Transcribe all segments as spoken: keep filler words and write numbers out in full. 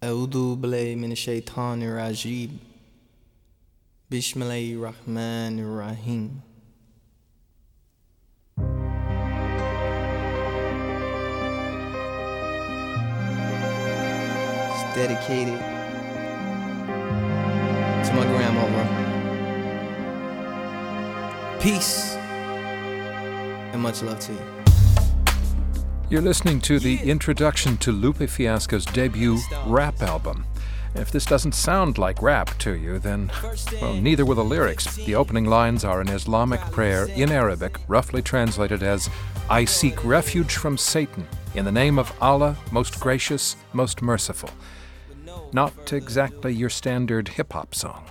أعوذ بالله من الشيطان الرجيم بسم الله الرحمن الرحيم. It's dedicated to my grandmother. Peace and much love to you. You're listening to the introduction to Lupe Fiasco's debut rap album. If this doesn't sound like rap to you, then, well, neither will the lyrics. The opening lines are an Islamic prayer in Arabic, roughly translated as, I seek refuge from Satan, in the name of Allah, most gracious, most merciful. Not exactly your standard hip-hop song.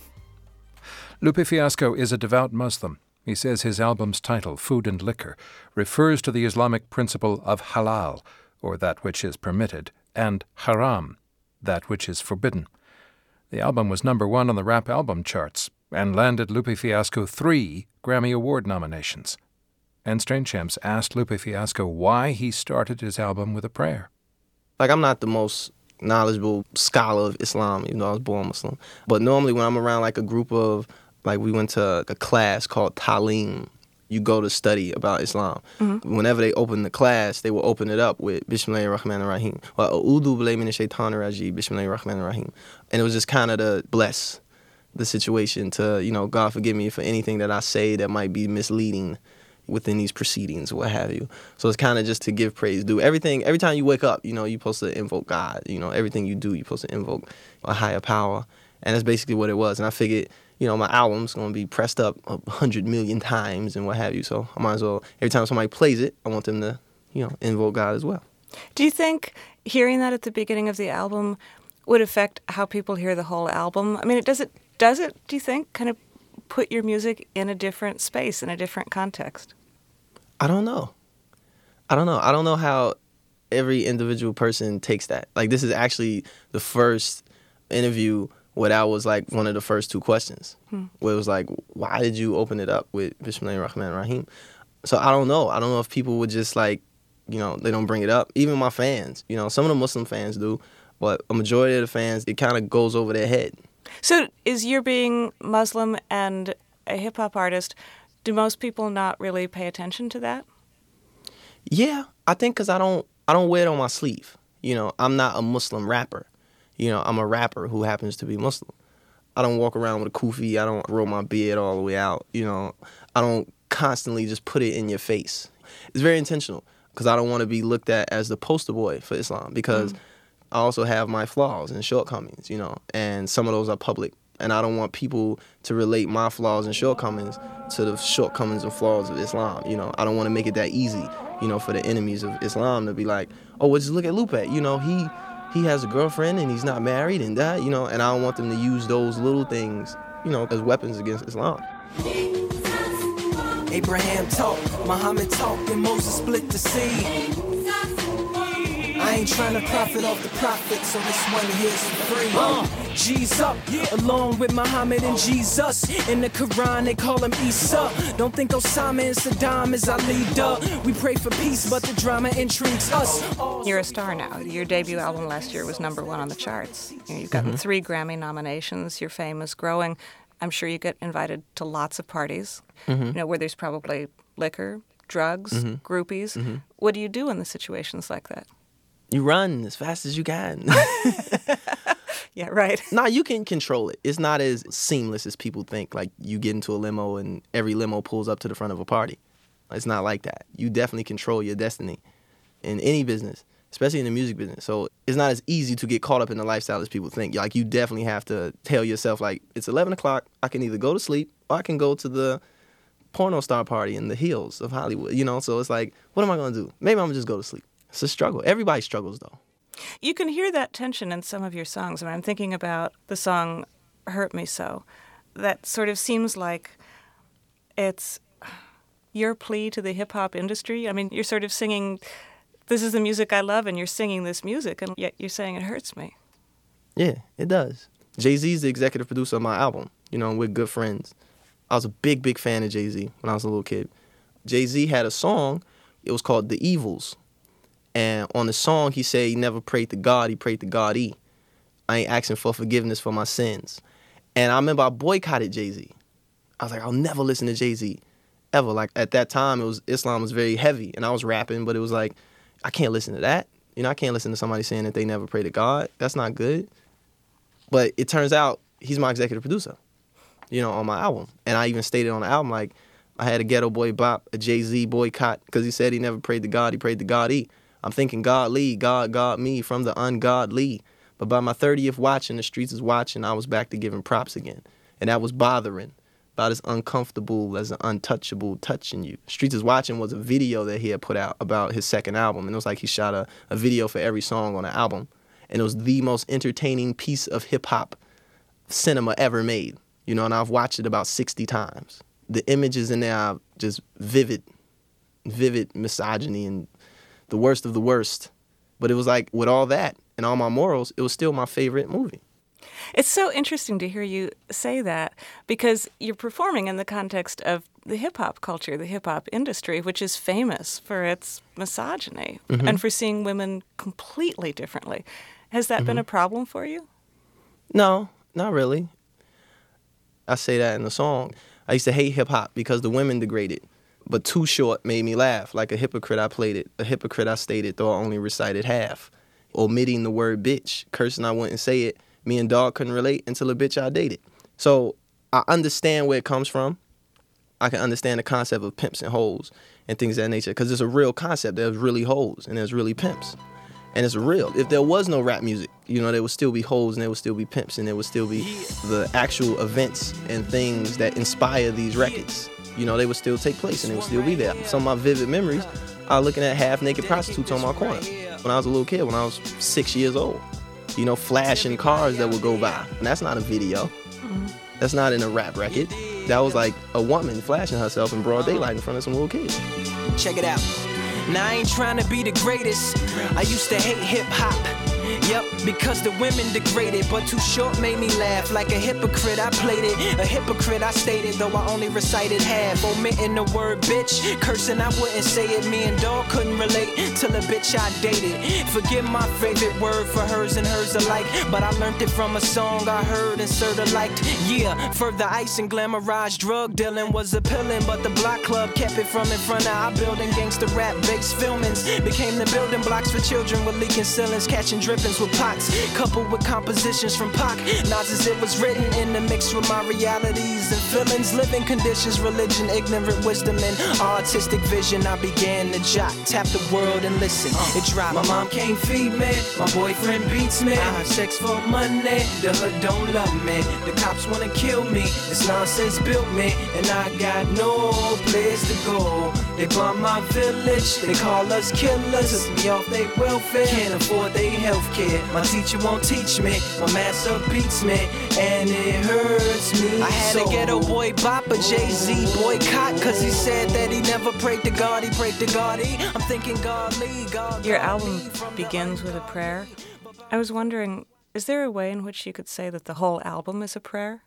Lupe Fiasco is a devout Muslim. He says his album's title, Food and Liquor, refers to the Islamic principle of halal, or that which is permitted, and haram, that which is forbidden. The album was number one on the rap album charts and landed Lupe Fiasco three Grammy Award nominations. And Strange Champs asked Lupe Fiasco why he started his album with a prayer. Like, I'm not the most knowledgeable scholar of Islam, even though I was born Muslim. But normally when I'm around like a group of, like we went to a class called Talim. You go to study about Islam. Mm-hmm. Whenever they open the class, they will open it up with Bismillahir Rahmanir Rahim. A'udhu billahi minash shaitanir rajim, Bismillahir Rahmanir Rahim. And it was just kind of to bless the situation, to, you know, God forgive me for anything that I say that might be misleading within these proceedings, what have you. So it's kind of just to give praise due. Everything, every time you wake up, you know, you're supposed to invoke God. You know, everything you do, you're supposed to invoke a higher power. And that's basically what it was. And I figured, you know, my album's going to be pressed up a hundred million times and what have you. So I might as well, every time somebody plays it, I want them to, you know, invoke God as well. Do you think hearing that at the beginning of the album would affect how people hear the whole album? I mean, it does it, does it, do you think, kind of put your music in a different space, in a different context? I don't know. I don't know. I don't know how every individual person takes that. Like, this is actually the first interview where that was like one of the first two questions, hmm. where it was like, why did you open it up with Bismillahir Rahmanir Rahim? So I don't know. I don't know if people would just like, you know, they don't bring it up. Even my fans, you know, some of the Muslim fans do, but a majority of the fans, it kind of goes over their head. So is your being Muslim and a hip-hop artist, do most people not really pay attention to that? Yeah, I think because I don't, I don't wear it on my sleeve. You know, I'm not a Muslim rapper. You know, I'm a rapper who happens to be Muslim. I don't walk around with a kufi. I don't roll my beard all the way out. You know, I don't constantly just put it in your face. It's very intentional because I don't want to be looked at as the poster boy for Islam, because mm. I also have my flaws and shortcomings, you know, and some of those are public. And I don't want people to relate my flaws and shortcomings to the shortcomings and flaws of Islam. You know, I don't want to make it that easy, you know, for the enemies of Islam to be like, oh, well, just look at Lupe. You know, he... he has a girlfriend and he's not married and that, you know, and I don't want them to use those little things, you know, as weapons against Islam. Abraham talked, Muhammad talked, and Moses split the sea. I ain't trying to profit off the prophet, so this one here's free. Uh, G's up, along with Muhammad and Jesus. In the Quran, they call him Isa. Don't think Osama and Saddam is our leader. We pray for peace, but the drama intrigues us. You're a star now. Your debut album last year was number one on the charts. You know, you've gotten mm-hmm. three Grammy nominations. Your fame is growing. I'm sure you get invited to lots of parties, mm-hmm. you know, where there's probably liquor, drugs, mm-hmm. groupies. Mm-hmm. What do you do in the situations like that? You run as fast as you can. Yeah, right. Nah, you can control it. It's not as seamless as people think. Like, you get into a limo and every limo pulls up to the front of a party. It's not like that. You definitely control your destiny in any business, especially in the music business. So it's not as easy to get caught up in the lifestyle as people think. Like, you definitely have to tell yourself, like, it's eleven o'clock. I can either go to sleep or I can go to the porno star party in the hills of Hollywood, you know? So it's like, what am I going to do? Maybe I'm going to just go to sleep. It's a struggle. Everybody struggles, though. You can hear that tension in some of your songs. I mean, I'm thinking about the song Hurt Me So. That sort of seems like it's your plea to the hip-hop industry. I mean, you're sort of singing, this is the music I love, and you're singing this music, and yet you're saying it hurts me. Yeah, it does. Jay-Z's the executive producer of my album. You know, we're good friends. I was a big, big fan of Jay-Z when I was a little kid. Jay-Z had a song, it was called The Evils. And on the song, he said he never prayed to God, he prayed to God-E. I ain't asking for forgiveness for my sins. And I remember I boycotted Jay-Z. I was like, I'll never listen to Jay-Z, ever. Like, at that time, it was Islam was very heavy, and I was rapping, but it was like, I can't listen to that. You know, I can't listen to somebody saying that they never pray to God. That's not good. But it turns out he's my executive producer, you know, on my album. And I even stated on the album, like, I had a Ghetto Boy bop, a Jay-Z boycott, because he said he never prayed to God, he prayed to God-E. I'm thinking godly, God, God, me, from the ungodly. But by my thirtieth watch and the streets is watching, I was back to giving props again. And that was bothering. About as uncomfortable as an untouchable touching you. Streets is Watching was a video that he had put out about his second album. And it was like he shot a, a video for every song on the album. And it was the most entertaining piece of hip-hop cinema ever made. You know, and I've watched it about sixty times. The images in there are just vivid, vivid misogyny and the worst of the worst. But it was like, with all that and all my morals, it was still my favorite movie. It's so interesting to hear you say that because you're performing in the context of the hip-hop culture, the hip-hop industry, which is famous for its misogyny mm-hmm. and for seeing women completely differently. Has that mm-hmm. been a problem for you? No, not really. I say that in the song. I used to hate hip-hop because the women degraded. But Too Short made me laugh. Like a hypocrite, I played it. A hypocrite, I stated, though I only recited half. Omitting the word bitch. Cursing, I wouldn't say it. Me and Dog couldn't relate until a bitch I dated. So I understand where it comes from. I can understand the concept of pimps and hoes and things of that nature because it's a real concept. There's really hoes and there's really pimps. And it's real. If there was no rap music, you know, there would still be hoes and there would still be pimps and there would still be the actual events and things that inspire these records. You know, they would still take place and they would still be there. Some of my vivid memories are looking at half-naked prostitutes on my corner when I was a little kid, when I was six years old. You know, flashing cars that would go by. And that's not a video. Mm-hmm. That's not in a rap record. That was like a woman flashing herself in broad daylight in front of some little kids. Check it out. Now I ain't trying to be the greatest. I used to hate hip-hop. Yep, because the women degraded, but Too Short made me laugh. Like a hypocrite, I played it. A hypocrite, I stated, though I only recited half. Omitting the word bitch, cursing, I wouldn't say it. Me and Dog couldn't relate till a bitch I dated. Forget my favorite word for hers and hers alike, but I learned it from a song I heard and sorta liked. Yeah, further ice and glamorized drug dealing was appealing, but the block club kept it from in front of our building. Gangsta rap based filmings became the building blocks for children with leaking ceilings, catching drippings with pots, coupled with compositions from Pac. Not as it was written in the mix with my realities and feelings, living conditions, religion, ignorant wisdom, and artistic vision. I began to jot, tap the world and listen. Uh, it dropped. My mom can't feed me, my boyfriend beats me. I have sex for money, the hood don't love me. The cops wanna kill me, this nonsense built me, and I got no place to go. They bomb my village, they call us killers. Took me off they welfare, can't afford they health care. My teacher won't teach me, my master beats me, and it hurts me. I had so. a Ghetto Boy bop, a Jay-Z boycott, cause he said that he never prayed to God, he prayed to God-E. I'm thinking godly, God. Your album begins with a prayer. I was wondering, is there a way in which you could say that the whole album is a prayer?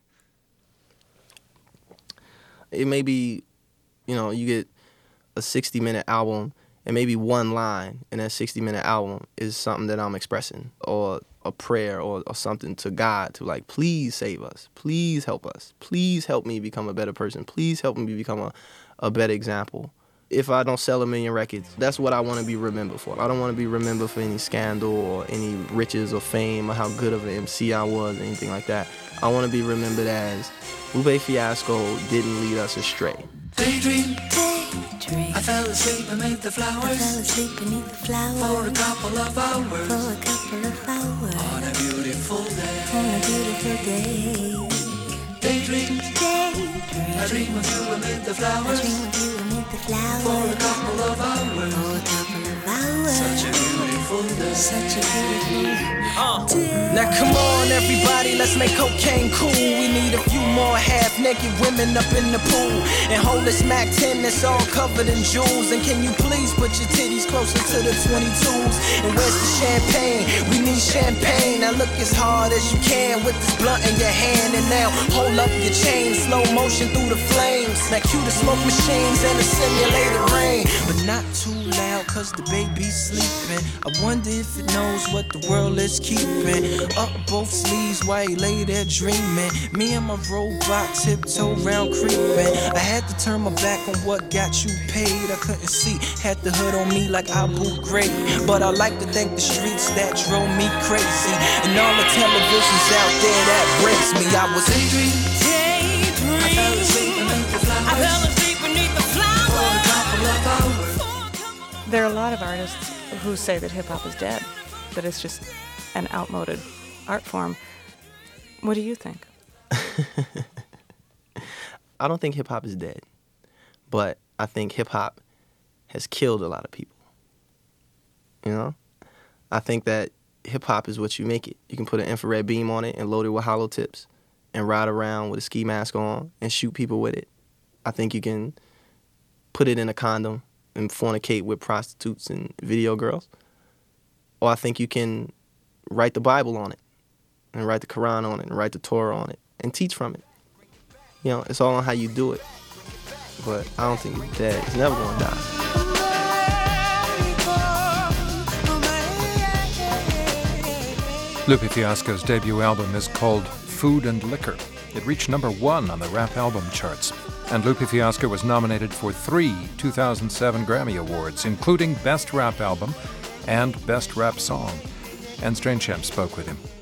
It may be, you know, you get a sixty-minute album, and maybe one line in that sixty-minute album is something that I'm expressing, or a prayer, or, or something to God, to like, please save us, please help us, please help me become a better person, please help me become a, a better example. If I don't sell a million records, that's what I want to be remembered for. I don't want to be remembered for any scandal or any riches or fame or how good of an M C I was or anything like that. I want to be remembered as Lupe Fiasco didn't lead us astray. Daydream. Daydream. I fell asleep beneath the flowers. I fell asleep beneath the flowers. For a couple of hours. For a couple of hours. On a beautiful day. On a beautiful day. Daydream. Daydream. I dream of you amid the flowers. I dream of you amid the flowers. For a couple of hours. For a couple of hours. Such a beautiful day. Such a beautiful uh, day. Now come on everybody, let's make cocaine cool. We need a few more half-naked women up in the pool. And hold this Mac ten that's all covered in jewels. And can you please put your titties closer to the twenty-twos? And where's the champagne? We need champagne. Now look as hard as you can with this blunt in your hand. And now hold up your chain, slow motion through the flames. Now cue the smoke machines and the simulated rain. But not too loud cause the baby's sleeping. I wonder if it knows what the world is keeping up both sleeves while he lay there dreaming. Me and my robot tiptoe round creeping. I had to turn my back on what got you paid. I couldn't see, had the hood on me like Abu Ghraib. But I like to thank the streets that drove me crazy, and all the televisions out there that breaks me. I was daydreaming. I fell asleep beneath the flowers. I fell asleep beneath the flowers. For a couple of hours. There are a lot of artists who say that hip-hop is dead, that it's just an outmoded art form. What do you think? I don't think hip-hop is dead, but I think hip-hop has killed a lot of people. You know? I think that hip-hop is what you make it. You can put an infrared beam on it and load it with hollow tips and ride around with a ski mask on and shoot people with it. I think you can put it in a condom and fornicate with prostitutes and video girls. Or I think you can write the Bible on it and write the Quran on it and write the Torah on it and teach from it. You know, it's all on how you do it. But I don't think it's dead. It's never going to die. Lupe Fiasco's debut album is called Food and Liquor. It reached number one on the rap album charts. And Lupe Fiasco was nominated for three two thousand seven Grammy Awards, including Best Rap Album and Best Rap Song. And Strange Champ spoke with him.